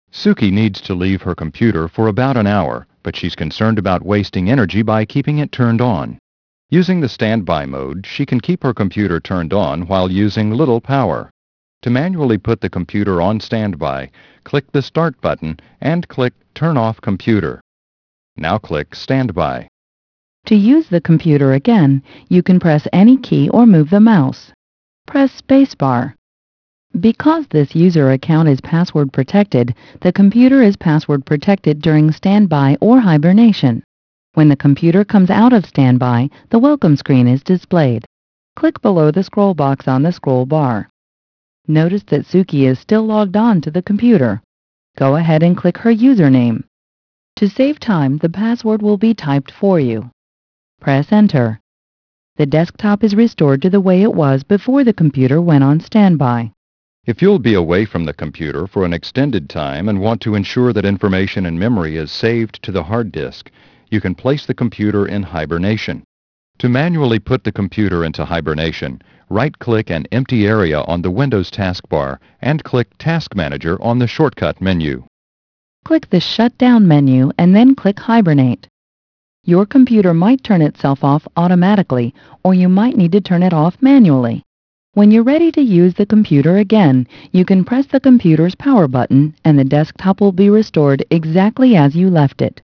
Suki needs to leave her computer for about an hour, but she's concerned about wasting energy by keeping it turned on. Using the standby mode, she can keep her computer turned on while using little power. To manually put the computer on standby, click the Start button and click Turn Off Computer. Now click Standby. To use the computer again, you can press any key or move the mouse. Press spacebar. Because this user account is password protected, the computer is password protected during standby or hibernation. When the computer comes out of standby, the welcome screen is displayed. Click below the scroll box on the scroll bar. Notice that Suki is still logged on to the computer. Go ahead and click her username. To save time, the password will be typed for you. Press Enter. The desktop is restored to the way it was before the computer went on standby. If you'll be away from the computer for an extended time and want to ensure that information in memory is saved to the hard disk, you can place the computer in hibernation. To manually put the computer into hibernation, right-click an empty area on the Windows taskbar and click Task Manager on the shortcut menu. Click the Shutdown menu and then click Hibernate. Your computer might turn itself off automatically, or you might need to turn it off manually. When you're ready to use the computer again, you can press the computer's power button and the desktop will be restored exactly as you left it.